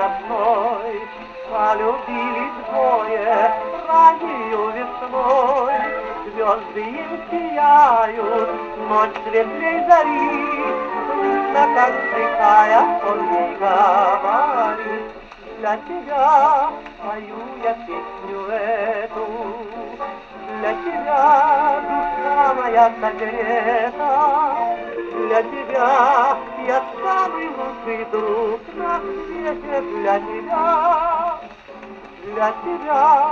родной, полюбились двое раннею весной. Звезды им сияют, ночь светлей зари, слышно, как вздыхая, он ей говорит: для тебя пою я песню эту, для тебя душа моя согрета, для тебя я самый лучший друг на свете, для тебя, для тебя.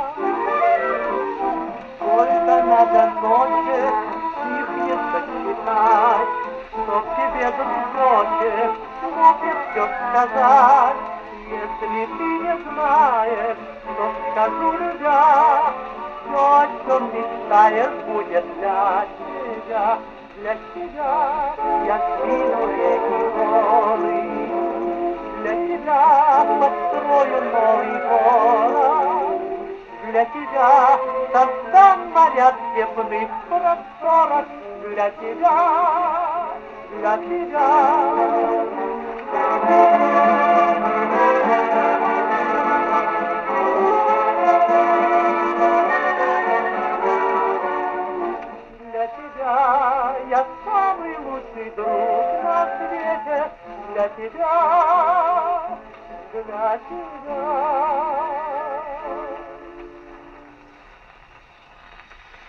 Сколько надо ночи стихнет сочетать, чтоб тебе, дружочек, мог я все сказать. Если ты не знаешь, то скажу, любя, все, о чем мечтаешь, будет для тебя. Для тебя я скину реки горы, для тебя построю новый город, для тебя создам моря степных просторов, для тебя, для тебя. Для тебя я самый лучший друг на свете, для тебя, для тебя.